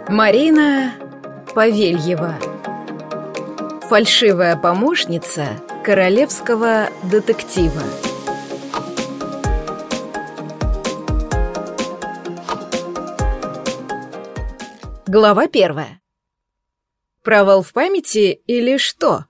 Марина Павельева. Фальшивая помощница королевского детектива. Глава 1. Провал в памяти или что?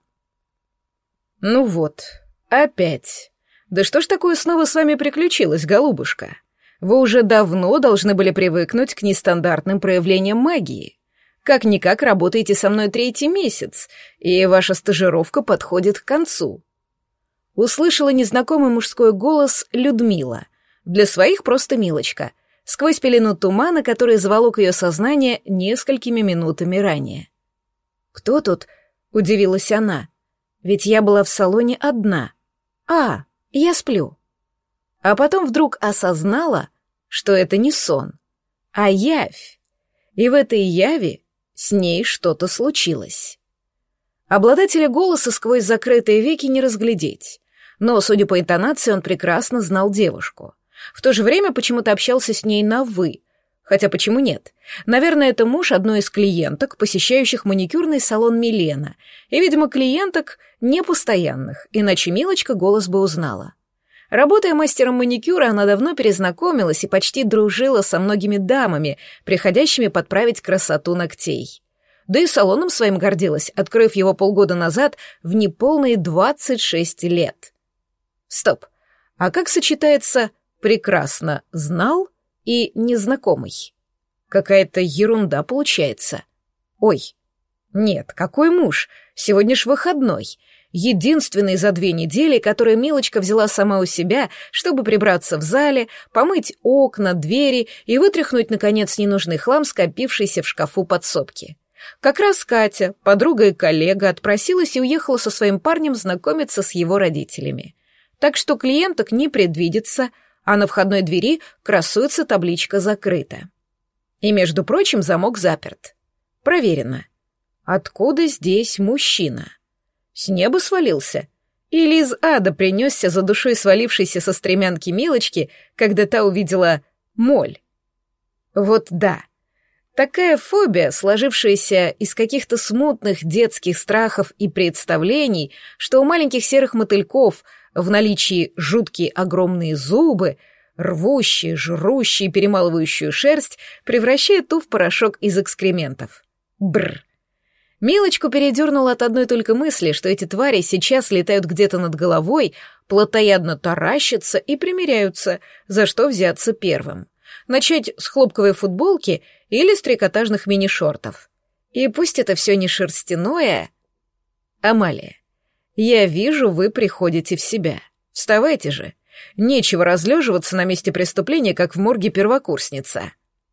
Ну вот, опять. Да что ж такое снова с вами приключилось, голубушка? Вы уже давно должны были привыкнуть к нестандартным проявлениям магии. Как-никак работаете со мной 3-й месяц, и ваша стажировка подходит к концу. Услышала незнакомый мужской голос Людмила. Для своих просто Милочка. Сквозь пелену тумана, который заволок ее сознание несколькими минутами ранее. «Кто тут?» — удивилась она. «Ведь я была в салоне одна. Я сплю». А потом вдруг осознала, что это не сон, а явь. И в этой яви с ней что-то случилось. Обладателя голоса сквозь закрытые веки не разглядеть, но, судя по интонации, он прекрасно знал девушку. В то же время почему-то общался с ней на «вы». Хотя почему нет? Наверное, это муж одной из клиенток, посещающих маникюрный салон Милена. И, видимо, клиенток непостоянных, иначе Милочка голос бы узнала. Работая мастером маникюра, она давно перезнакомилась и почти дружила со многими дамами, приходящими подправить красоту ногтей. Да и салоном своим гордилась, открыв его полгода назад в неполные 26 лет. Стоп, а как сочетается «прекрасно знал» и «незнакомый»? Какая-то ерунда получается. Ой, нет, какой муж? Сегодня ж выходной. Единственный за 2 недели, который Милочка взяла сама у себя, чтобы прибраться в зале, помыть окна, двери и вытряхнуть, наконец, ненужный хлам, скопившийся в шкафу подсобки. Как раз Катя, подруга и коллега, отпросилась и уехала со своим парнем знакомиться с его родителями. Так что клиенток не предвидится, а на входной двери красуется табличка «Закрыто». И, между прочим, замок заперт. Проверено. Откуда здесь мужчина? С неба свалился? Или из ада принесся за душой свалившейся со стремянки Милочки, когда та увидела моль? Вот да. Такая фобия, сложившаяся из каких-то смутных детских страхов и представлений, что у маленьких серых мотыльков в наличии жуткие огромные зубы, рвущие, жрущие, перемалывающую шерсть, превращает ту в порошок из экскрементов. Бррр. Милочку передернуло от одной только мысли, что эти твари сейчас летают где-то над головой, плотоядно таращатся и примиряются, за что взяться первым. Начать с хлопковой футболки или с трикотажных мини-шортов. И пусть это все не шерстяное... Амалия, я вижу, вы приходите в себя. Вставайте же. Нечего разлеживаться на месте преступления, как в морге первокурсница.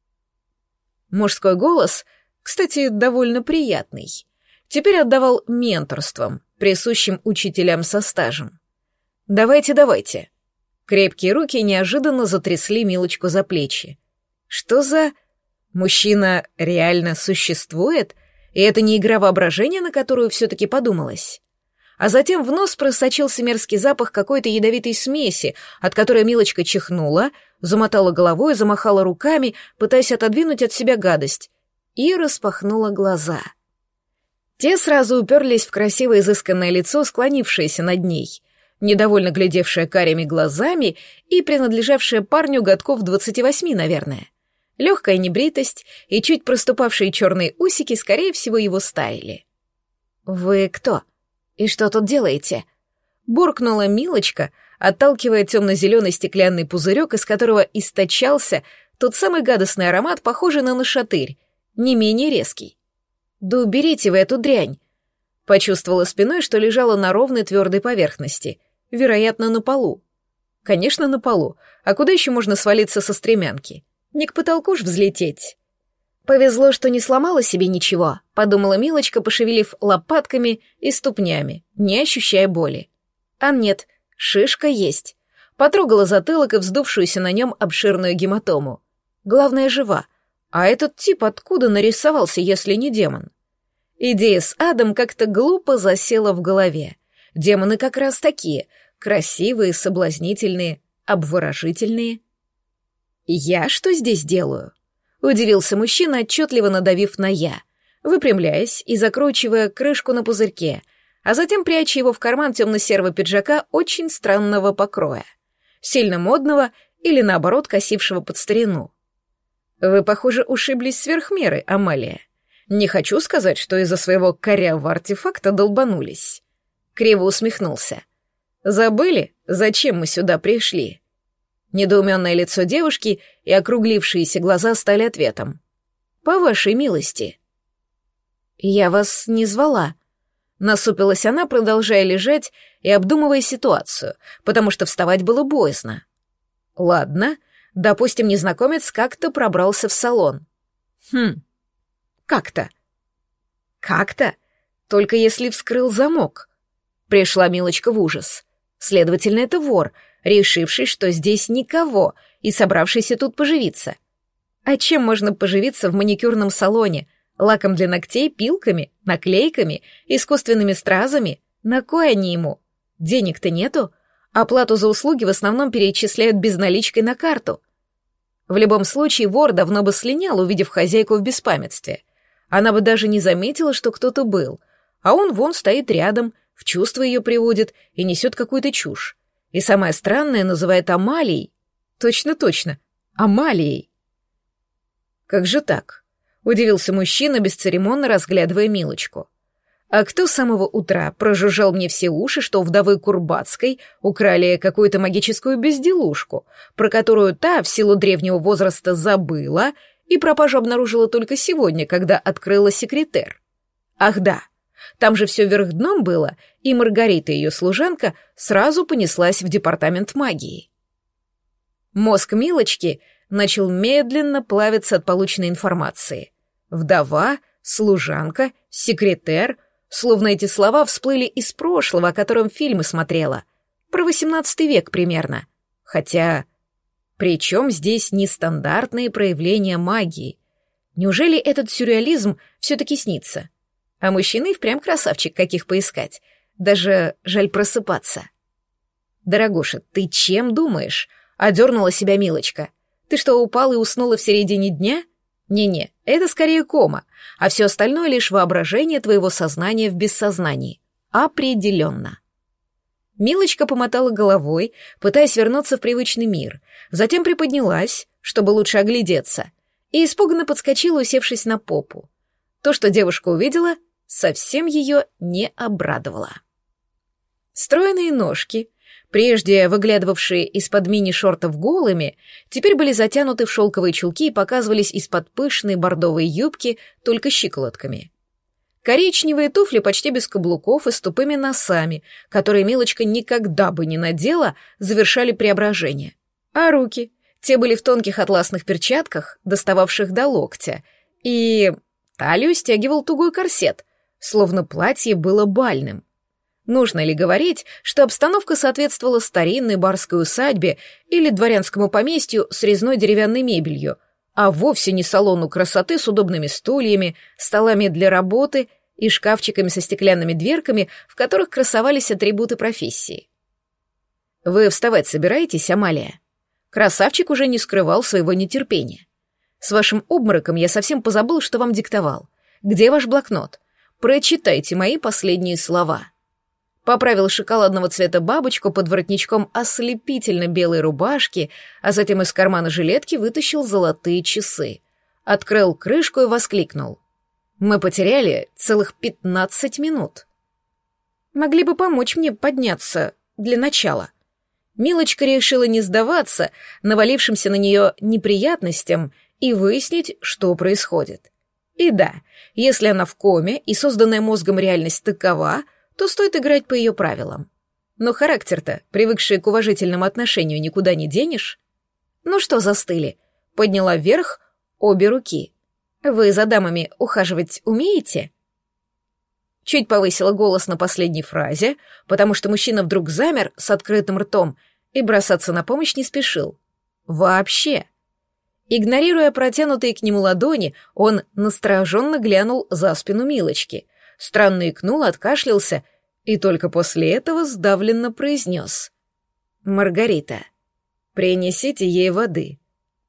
Мужской голос... Кстати, довольно приятный. Теперь отдавал менторством, присущим учителям со стажем. «Давайте». Крепкие руки неожиданно затрясли Милочку за плечи. Что за... Мужчина реально существует? И это не игра воображения, на которую все-таки подумалось? А затем в нос просочился мерзкий запах какой-то ядовитой смеси, от которой Милочка чихнула, замотала головой, замахала руками, пытаясь отодвинуть от себя гадость, и распахнула глаза. Те сразу уперлись в красивое изысканное лицо, склонившееся над ней, недовольно глядевшее карими глазами и принадлежавшее парню годков 28, наверное. Легкая небритость и чуть проступавшие черные усики, скорее всего, его стаяли. «Вы кто? И что тут делаете?» Буркнула Милочка, отталкивая темно-зеленый стеклянный пузырек, из которого источался тот самый гадостный аромат, похожий на нашатырь, не менее резкий. «Да уберите вы эту дрянь!» Почувствовала спиной, что лежала на ровной твердой поверхности, вероятно, на полу. Конечно, на полу. А куда еще можно свалиться со стремянки? Не к потолку ж взлететь. «Повезло, что не сломала себе ничего», — подумала Милочка, пошевелив лопатками и ступнями, не ощущая боли. А нет, шишка есть. Потрогала затылок и вздувшуюся на нем обширную гематому. Главное, жива. А этот тип откуда нарисовался, если не демон? Идея с адом как-то глупо засела в голове. Демоны как раз такие, красивые, соблазнительные, обворожительные. Я что здесь делаю? Удивился мужчина, отчетливо надавив на «я», выпрямляясь и закручивая крышку на пузырьке, а затем пряча его в карман темно-серого пиджака очень странного покроя, сильно модного или, наоборот, косившего под старину. «Вы, похоже, ушиблись сверх меры, Амалия. Не хочу сказать, что из-за своего корявого артефакта долбанулись». Криво усмехнулся. «Забыли, зачем мы сюда пришли?» Недоуменное лицо девушки и округлившиеся глаза стали ответом. «По вашей милости». «Я вас не звала», — насупилась она, продолжая лежать и обдумывая ситуацию, потому что вставать было боязно. «Ладно, допустим, незнакомец как-то пробрался в салон». Как-то?» «Как-то? Только если вскрыл замок». Пришла Милочка в ужас. Следовательно, это вор, решивший, что здесь никого, и собравшийся тут поживиться. А чем можно поживиться в маникюрном салоне? Лаком для ногтей, пилками, наклейками, искусственными стразами? На кой они ему? Денег-то нету. Оплату за услуги в основном перечисляют безналичкой на карту. В любом случае, вор давно бы слинял, увидев хозяйку в беспамятстве. Она бы даже не заметила, что кто-то был. А он вон стоит рядом, в чувство ее приводит и несет какую-то чушь. И самое странное называет Амалией. Точно-точно, Амалией. «Как же так?» — удивился мужчина, бесцеремонно разглядывая Милочку. «А кто с самого утра прожужжал мне все уши, что у вдовы Курбатской украли какую-то магическую безделушку, про которую та в силу древнего возраста забыла и пропажу обнаружила только сегодня, когда открыла секретер? Ах да, там же все вверх дном было, и Маргарита, ее служанка, сразу понеслась в департамент магии». Мозг Милочки начал медленно плавиться от полученной информации. Вдова, служанка, секретер, словно эти слова всплыли из прошлого, о котором фильмы смотрела. Про XVIII век примерно. Хотя, при чем здесь нестандартные проявления магии? Неужели этот сюрреализм все-таки снится? А мужчина и впрямь красавчик, каких поискать. Даже жаль просыпаться. «Дорогуша, ты чем думаешь?» — одернула себя Милочка. «Ты что, упала и уснула в середине дня? Не-не, это скорее кома, а все остальное лишь воображение твоего сознания в бессознании. Определенно». Милочка помотала головой, пытаясь вернуться в привычный мир, затем приподнялась, чтобы лучше оглядеться, и испуганно подскочила, усевшись на попу. То, что девушка увидела, совсем ее не обрадовало. Стройные ножки, прежде выглядывавшие из-под мини-шортов голыми, теперь были затянуты в шелковые чулки и показывались из-под пышной бордовой юбки только щиколотками. Коричневые туфли почти без каблуков и с тупыми носами, которые Милочка никогда бы не надела, завершали преображение. А руки? Те были в тонких атласных перчатках, достававших до локтя, и талию стягивал тугой корсет, словно платье было бальным. Нужно ли говорить, что обстановка соответствовала старинной барской усадьбе или дворянскому поместью с резной деревянной мебелью, а вовсе не салону красоты с удобными стульями, столами для работы и шкафчиками со стеклянными дверками, в которых красовались атрибуты профессии? «Вы вставать собираетесь, Амалия?» Красавчик уже не скрывал своего нетерпения. «С вашим обмороком я совсем позабыл, что вам диктовал. Где ваш блокнот? Прочитайте мои последние слова». Поправил шоколадного цвета бабочку под воротничком ослепительно белой рубашки, а затем из кармана жилетки вытащил золотые часы. Открыл крышку и воскликнул. «Мы потеряли целых 15 минут. Могли бы помочь мне подняться для начала». Милочка решила не сдаваться навалившимся на нее неприятностям и выяснить, что происходит. И да, если она в коме и созданная мозгом реальность такова, то стоит играть по ее правилам. Но характер-то, привыкший к уважительному отношению, никуда не денешь. «Ну что застыли?» — подняла вверх обе руки. «Вы за дамами ухаживать умеете?» Чуть повысила голос на последней фразе, потому что мужчина вдруг замер с открытым ртом и бросаться на помощь не спешил. Вообще. Игнорируя протянутые к нему ладони, он настороженно глянул за спину Милочки, странно икнул, откашлялся и только после этого сдавленно произнес. «Маргарита, принесите ей воды.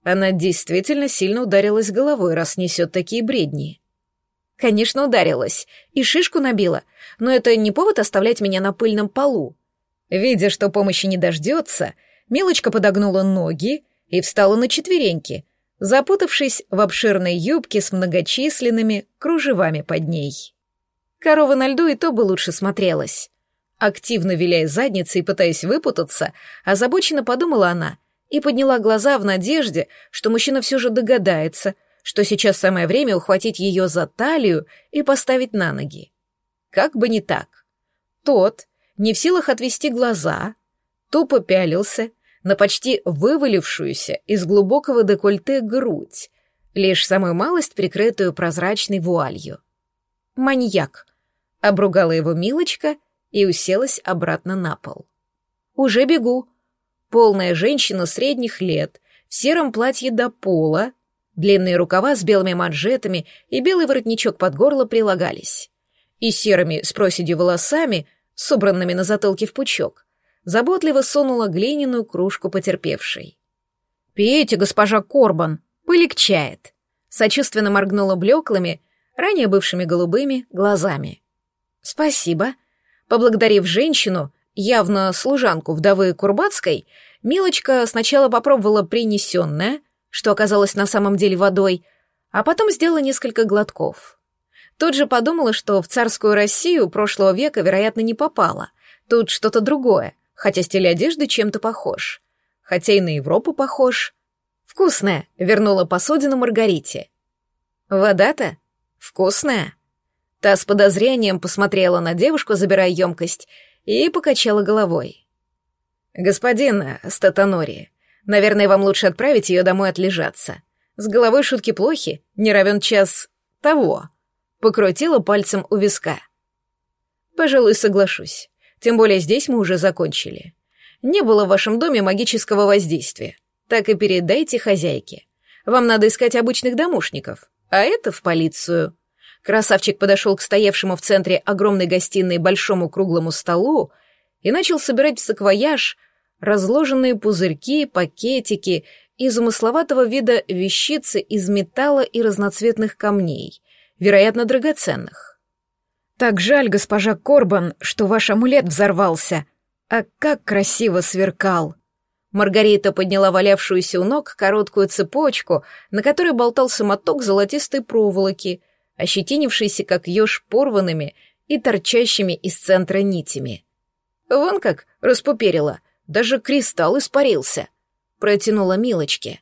Она действительно сильно ударилась головой, раз несет такие бредни. Конечно, ударилась. И шишку набила. Но это не повод оставлять меня на пыльном полу. Видя, что помощи не дождется, Милочка подогнула ноги и встала на четвереньки, запутавшись в обширной юбке с многочисленными кружевами под ней. Корова на льду и то бы лучше смотрелась. Активно виляя задницей и пытаясь выпутаться, озабоченно подумала она и подняла глаза в надежде, что мужчина все же догадается, что сейчас самое время ухватить ее за талию и поставить на ноги. Как бы не так. Тот, не в силах отвести глаза, тупо пялился на почти вывалившуюся из глубокого декольте грудь, лишь самую малость прикрытую прозрачной вуалью. «Маньяк», — обругала его Милочка и уселась обратно на пол. «Уже бегу». Полная женщина средних лет, в сером платье до пола, длинные рукава с белыми манжетами и белый воротничок под горло прилагались. И серыми с проседью волосами, собранными на затылке в пучок, заботливо сунула глиняную кружку потерпевшей. «Пейте, госпожа Корбан, полегчает», — сочувственно моргнула блеклыми, ранее бывшими голубыми, глазами. «Спасибо». Поблагодарив женщину, явно служанку вдовы Курбатской, Милочка сначала попробовала принесенное, что оказалось на самом деле водой, а потом сделала несколько глотков. Тут же подумала, что в царскую Россию прошлого века, вероятно, не попала. Тут что-то другое, хотя стиль одежды чем-то похож. Хотя и на Европу похож. «Вкусная», — вернула посудину Маргарите. «Вода-то? Вкусная?» Та с подозрением посмотрела на девушку, забирая емкость, и покачала головой. «Господин Статонори, наверное, вам лучше отправить ее домой отлежаться. С головой шутки плохи, не равен час того». Покрутила пальцем у виска. «Пожалуй, соглашусь. Тем более здесь мы уже закончили. Не было в вашем доме магического воздействия. Так и передайте хозяйке. Вам надо искать обычных домушников, а это в полицию». Красавчик подошел к стоявшему в центре огромной гостиной большому круглому столу и начал собирать в саквояж разложенные пузырьки, пакетики и замысловатого вида вещицы из металла и разноцветных камней, вероятно, драгоценных. «Так жаль, госпожа Корбан, что ваш амулет взорвался. А как красиво сверкал!» Маргарита подняла валявшуюся у ног короткую цепочку, на которой болтался моток золотистой проволоки, ощетинившийся, как еж, порванными и торчащими из центра нитями. «Вон как распуперила, даже кристалл испарился», — протянула Милочке.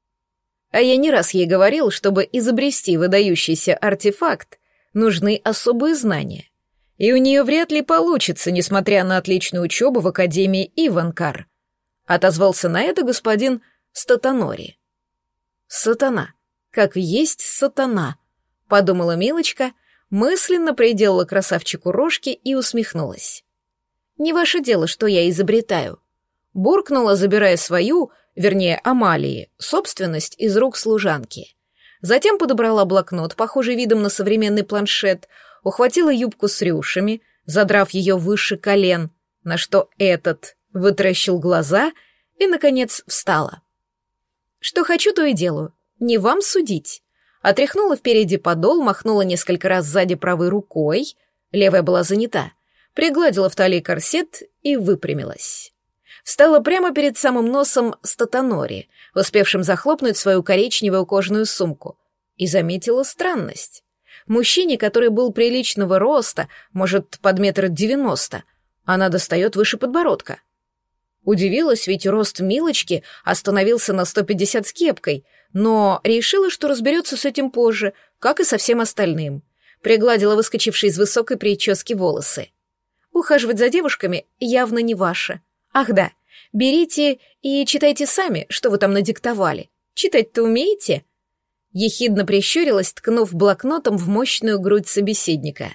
А я не раз ей говорил, чтобы изобрести выдающийся артефакт, нужны особые знания. И у нее вряд ли получится, несмотря на отличную учебу в Академии Иванкар. Отозвался на это господин Статонори. «Сатана, как есть сатана», — подумала Милочка, мысленно приделала красавчику рожки и усмехнулась. «Не ваше дело, что я изобретаю», — буркнула, забирая свою, вернее, Амалии, собственность из рук служанки. Затем подобрала блокнот, похожий видом на современный планшет, ухватила юбку с рюшами, задрав ее выше колен, на что этот вытаращил глаза и, наконец, встала. «Что хочу, то и делаю. Не вам судить». Отряхнула впереди подол, махнула несколько раз сзади правой рукой, левая была занята, пригладила в талии корсет и выпрямилась. Встала прямо перед самым носом Статонори, успевшим захлопнуть свою коричневую кожаную сумку, и заметила странность. Мужчине, который был приличного роста, может, под 1,90 м, она достает выше подбородка. Удивилась, ведь рост Милочки остановился на 150 с кепкой, но решила, что разберется с этим позже, как и со всем остальным. Пригладила выскочившие из высокой прически волосы. Ухаживать за девушками явно не ваше. Ах да, берите и читайте сами, что вы там надиктовали. Читать-то умеете? Ехидно прищурилась, ткнув блокнотом в мощную грудь собеседника.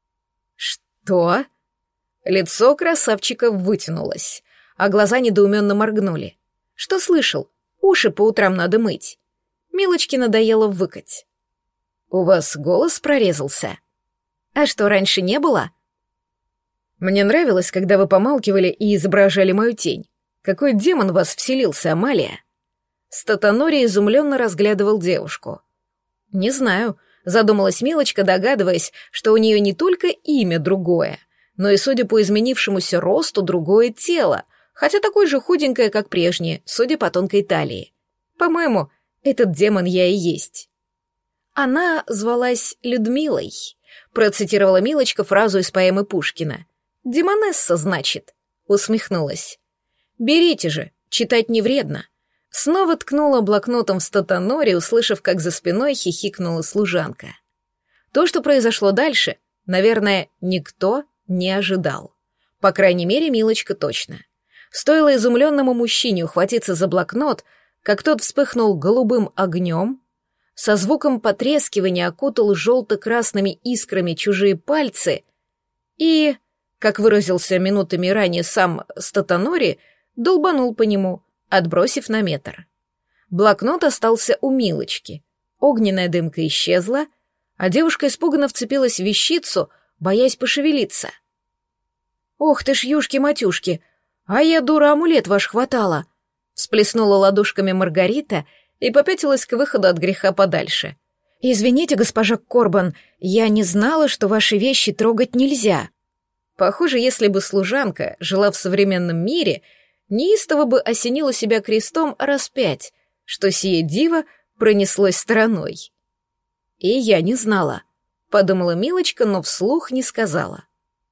Что? Лицо красавчика вытянулось, а глаза недоуменно моргнули. Что слышал? Уши по утрам надо мыть. Милочке надоело выкать. У вас голос прорезался. А что, раньше не было? Мне нравилось, когда вы помалкивали и изображали мою тень. Какой демон в вас вселился, Амалия? Статонори изумленно разглядывал девушку. «Не знаю», — задумалась Милочка, догадываясь, что у нее не только имя другое, но и, судя по изменившемуся росту, другое тело, хотя такое же худенькое, как прежнее, судя по тонкой талии. По-моему, этот демон я и есть. Она звалась Людмилой, процитировала Милочка фразу из поэмы Пушкина. «Демонесса, значит», — усмехнулась. «Берите же, читать не вредно». Снова ткнула блокнотом в статонори, услышав, как за спиной хихикнула служанка. То, что произошло дальше, наверное, никто не ожидал. По крайней мере, Милочка точно. Стоило изумленному мужчине ухватиться за блокнот, как тот вспыхнул голубым огнем, со звуком потрескивания окутал желто-красными искрами чужие пальцы и, как выразился минутами ранее сам Статонори, долбанул по нему, отбросив на метр. Блокнот остался у Милочки. Огненная дымка исчезла, а девушка испуганно вцепилась в вещицу, боясь пошевелиться. «Ох ты ж, юшки-матюшки! А я, дура, амулет ваш хватала!» Всплеснула ладошками Маргарита и попятилась к выходу от греха подальше. «Извините, госпожа Корбан, я не знала, что ваши вещи трогать нельзя». Похоже, если бы служанка жила в современном мире, неистово бы осенила себя крестом раз 5, что сие диво пронеслось стороной. «И я не знала», — подумала Милочка, но вслух не сказала.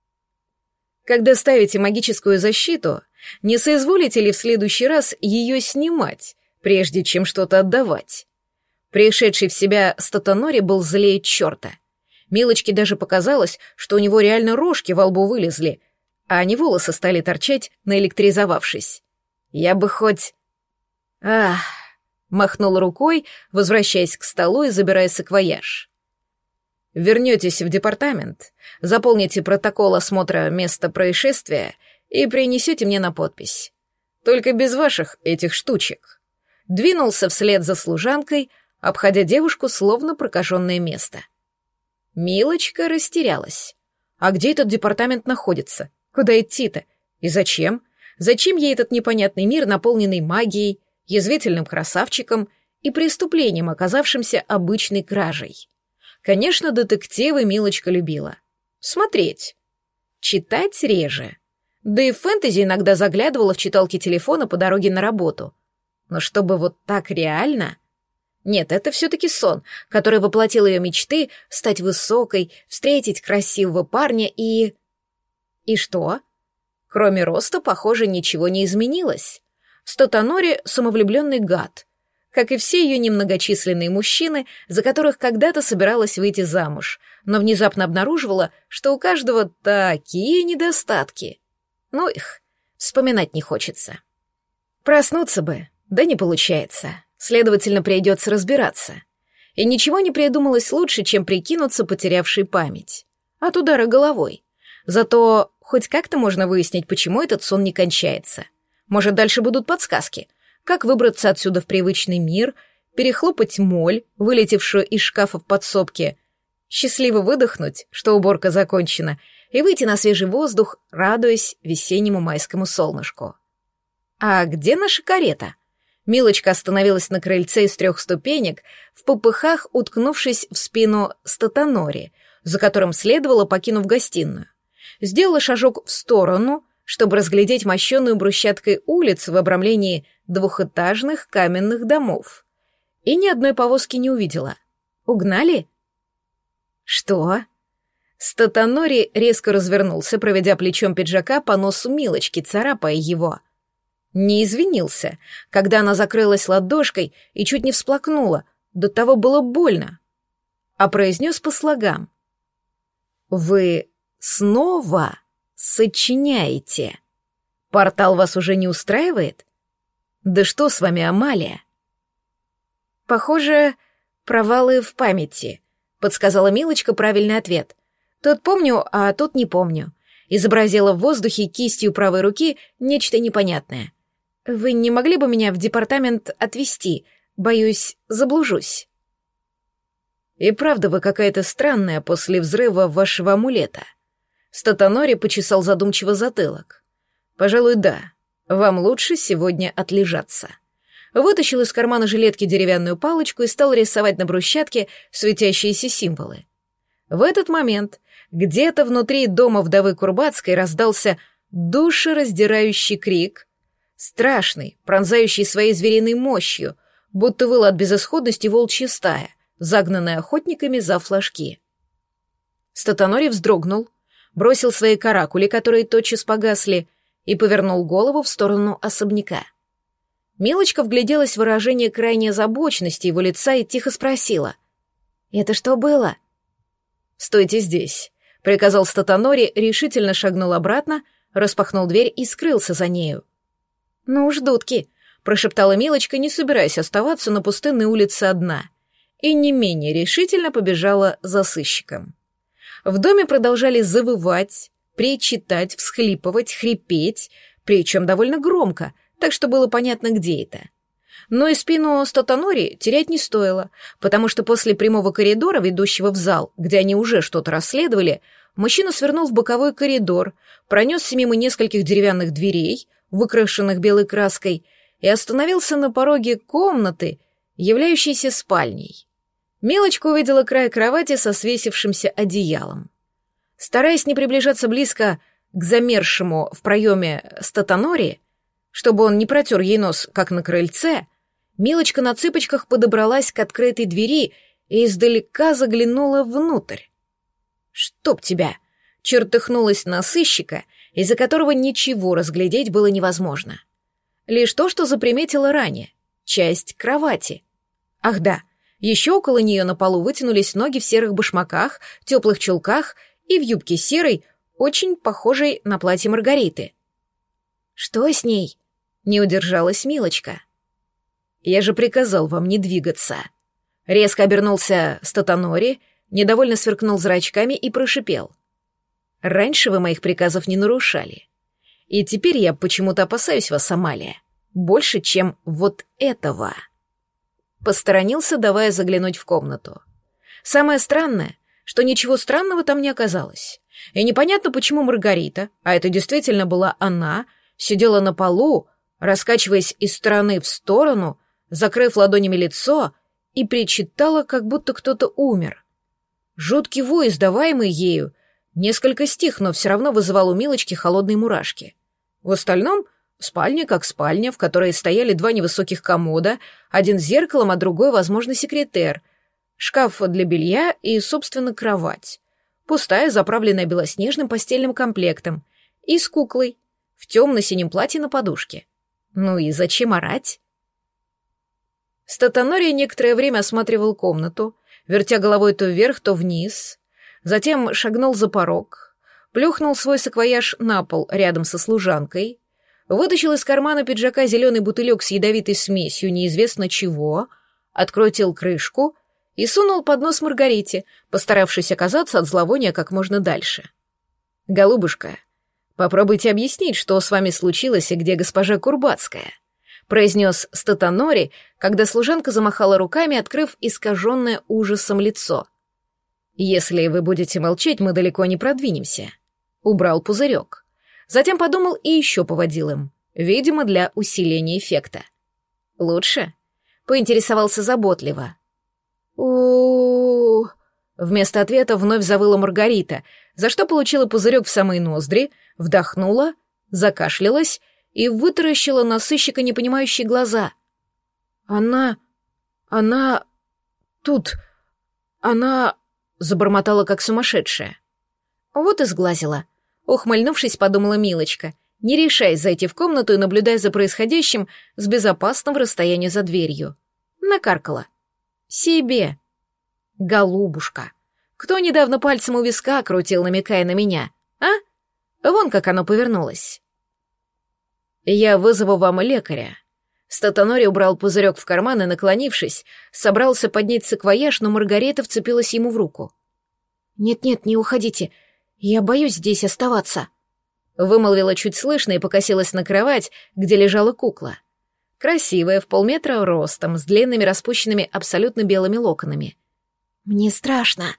«Когда ставите магическую защиту, не соизволите ли в следующий раз ее снимать, прежде чем что-то отдавать?» Пришедший в себя Статонори был злее черта. Милочке даже показалось, что у него реально рожки во лбу вылезли, а не волосы стали торчать, наэлектризовавшись. «Я бы хоть...» «Ах!» — махнул рукой, возвращаясь к столу и забирая саквояж. «Вернетесь в департамент, заполните протокол осмотра места происшествия и принесете мне на подпись. Только без ваших этих штучек». Двинулся вслед за служанкой, обходя девушку словно прокаженное место. Милочка растерялась. А где этот департамент находится? Куда идти-то? И зачем? Зачем ей этот непонятный мир, наполненный магией, язвительным красавчиком и преступлением, оказавшимся обычной кражей? Конечно, детективы Милочка любила. Смотреть. Читать реже. Да и в фэнтези иногда заглядывала в читалки телефона по дороге на работу. Но чтобы вот так реально... Нет, это все-таки сон, который воплотил ее мечты стать высокой, встретить красивого парня и... И что? Кроме роста, похоже, ничего не изменилось. Статонори — самовлюбленный гад, как и все ее немногочисленные мужчины, за которых когда-то собиралась выйти замуж, но внезапно обнаруживала, что у каждого такие недостатки. Ну их, вспоминать не хочется. Проснуться бы, да не получается. Следовательно, придется разбираться. И ничего не придумалось лучше, чем прикинуться потерявшей память. От удара головой. Зато хоть как-то можно выяснить, почему этот сон не кончается. Может, дальше будут подсказки. Как выбраться отсюда в привычный мир, перехлопать моль, вылетевшую из шкафа в подсобке, счастливо выдохнуть, что уборка закончена, и выйти на свежий воздух, радуясь весеннему майскому солнышку. А где наша карета? Милочка остановилась на крыльце из 3 ступенек, в попыхах уткнувшись в спину Статонори, за которым следовало, покинув гостиную. Сделала шажок в сторону, чтобы разглядеть мощенную брусчаткой улицу в обрамлении двухэтажных каменных домов. И ни одной повозки не увидела. Угнали? Что? Статонори резко развернулся, проведя плечом пиджака по носу Милочки, царапая его. Не извинился, когда она закрылась ладошкой и чуть не всплакнула, до того было больно, а произнес по слогам. «Вы снова сочиняете? Портал вас уже не устраивает? Да что с вами, Амалия?» «Похоже, провалы в памяти», — подсказала Милочка правильный ответ. «Тут помню, а тут не помню». Изобразила в воздухе кистью правой руки нечто непонятное. «Вы не могли бы меня в департамент отвезти? Боюсь, заблужусь». «И правда вы какая-то странная после взрыва вашего амулета». Статонори почесал задумчиво затылок. «Пожалуй, да. Вам лучше сегодня отлежаться. вытащил из кармана жилетки деревянную палочку и стал рисовать на брусчатке светящиеся символы. В этот момент где-то внутри дома вдовы Курбатской раздался душераздирающий крик, страшный, пронзающий своей звериной мощью, будто выла от безысходности волчья стая, загнанная охотниками за флажки. Статонори вздрогнул, бросил свои каракули, которые тотчас погасли, и повернул голову в сторону особняка. Милочка вгляделась в выражение крайней озабоченности его лица и тихо спросила: «Это что было?» «Стойте здесь», — приказал Статонори, решительно шагнул обратно, распахнул дверь и скрылся за нею. «Ну уж, дудки», — прошептала Милочка, не собираясь оставаться на пустынной улице одна, и не менее решительно побежала за сыщиком. В доме продолжали завывать, причитать, всхлипывать, хрипеть, причем довольно громко, так что было понятно, где это. Но и спину Статонори терять не стоило, потому что после прямого коридора, ведущего в зал, где они уже что-то расследовали, мужчина свернул в боковой коридор, пронесся мимо нескольких деревянных дверей, выкрашенных белой краской, и остановился на пороге комнаты, являющейся спальней. Милочка увидела край кровати со свесившимся одеялом. Стараясь не приближаться близко к замершему в проеме Статонори, чтобы он не протер ей нос, как на крыльце, Милочка на цыпочках подобралась к открытой двери и издалека заглянула внутрь. «Чтоб тебя!» — чертыхнулась на сыщика, из-за которого ничего разглядеть было невозможно. Лишь то, что заприметила ранее — часть кровати. Ах да, еще около нее на полу вытянулись ноги в серых башмаках, теплых чулках и в юбке серой, очень похожей на платье Маргариты. «Что с ней?» — не удержалась Милочка. «Я же приказал вам не двигаться». Резко обернулся Статонори, недовольно сверкнул зрачками и прошипел: «Раньше вы моих приказов не нарушали. И теперь я почему-то опасаюсь вас, Амалия, больше, чем вот этого». Посторонился, давая заглянуть в комнату. Самое странное, что ничего странного там не оказалось. И непонятно, почему Маргарита, а это действительно была она, сидела на полу, раскачиваясь из стороны в сторону, закрыв ладонями лицо, и причитала, как будто кто-то умер. Жуткий вой, издаваемый ею, несколько стих, но все равно вызывал у Милочки холодные мурашки. В остальном спальня как спальня, в которой стояли два невысоких комода, один с зеркалом, а другой, возможно, секретер, шкаф для белья и, собственно, кровать. Пустая, заправленная белоснежным постельным комплектом, и с куклой, в темно-синем платье на подушке. Ну и зачем орать? Статонори некоторое время осматривал комнату, вертя головой то вверх, то вниз, затем шагнул за порог, плюхнул свой саквояж на пол рядом со служанкой, вытащил из кармана пиджака зеленый бутылек с ядовитой смесью неизвестно чего, открутил крышку и сунул под нос Маргарите, постаравшись оказаться от зловония как можно дальше. «Голубушка, попробуйте объяснить, что с вами случилось и где госпожа Курбатская», произнес Статонори, когда служанка замахала руками, открыв искаженное ужасом лицо. «Если вы будете молчать, мы далеко не продвинемся». Убрал пузырек. Затем подумал и еще поводил им, видимо, для усиления эффекта. «Лучше?» — поинтересовался заботливо. у Вместо ответа вновь завыла Маргарита, за что получила пузырек в самые ноздри, вдохнула, закашлялась и вытаращила на сыщика непонимающие глаза. Она забормотала как сумасшедшая. Вот и сглазила. Ухмыльнувшись, подумала Милочка, не решаясь зайти в комнату и наблюдая за происходящим с безопасного расстояния за дверью. Накаркала. Себе. Голубушка. Кто недавно пальцем у виска крутил, намекая на меня, а? Вон как оно повернулось. «Я вызову вам лекаря». Статонори убрал пузырек в карман и, наклонившись, собрался поднять саквояж, но Маргарита вцепилась ему в руку. «Нет-нет, не уходите. Я боюсь здесь оставаться», — вымолвила чуть слышно и покосилась на кровать, где лежала кукла. Красивая, в полметра ростом, с длинными распущенными абсолютно белыми локонами. «Мне страшно».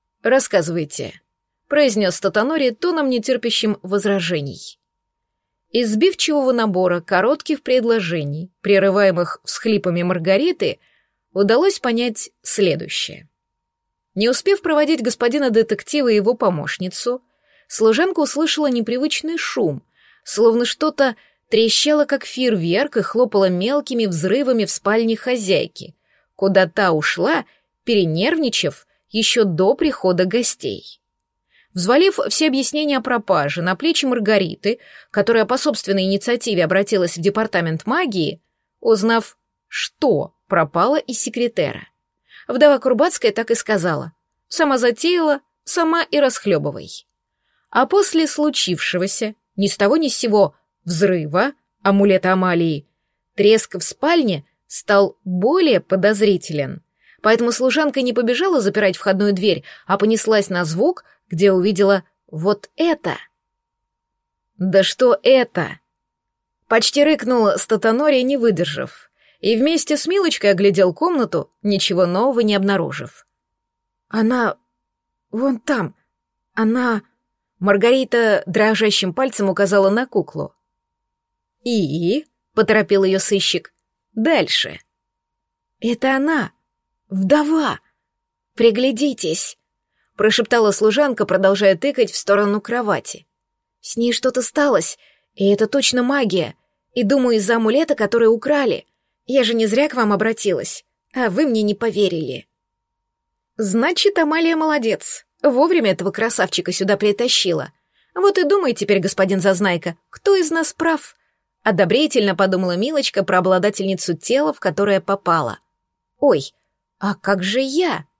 «Рассказывайте», — произнес Статонори тоном, нетерпящим возражений. Из сбивчивого набора коротких предложений, прерываемых всхлипами Маргариты, удалось понять следующее. Не успев проводить господина детектива и его помощницу, служанка услышала непривычный шум, словно что-то трещало, как фейерверк, и хлопало мелкими взрывами в спальне хозяйки, куда та ушла, перенервничав еще до прихода гостей. Взвалив все объяснения о пропаже на плечи Маргариты, которая по собственной инициативе обратилась в департамент магии, узнав, что пропало из секретера, вдова Курбатская так и сказала: «Сама затеяла, сама и расхлебывай». А после случившегося, ни с того ни с сего, взрыва амулета Амалии, треск в спальне стал более подозрителен, поэтому служанка не побежала запирать входную дверь, а понеслась на звук, где увидела вот это. «Да что это?» Почти рыкнула Статонория, не выдержав, и вместе с Милочкой оглядел комнату, ничего нового не обнаружив. «Она... вон там... она...» Маргарита дрожащим пальцем указала на куклу. «И?» — поторопил ее сыщик. «Дальше». «Это она, вдова. Приглядитесь», — прошептала служанка, продолжая тыкать в сторону кровати. «С ней что-то сталось, и это точно магия. И думаю, из-за амулета, который украли. Я же не зря к вам обратилась, а вы мне не поверили». «Значит, Амалия молодец. Вовремя этого красавчика сюда притащила. Вот и думай теперь, господин Зазнайка, кто из нас прав?» Одобрительно подумала Милочка про обладательницу тела, в которое попала. «Ой, а как же я?»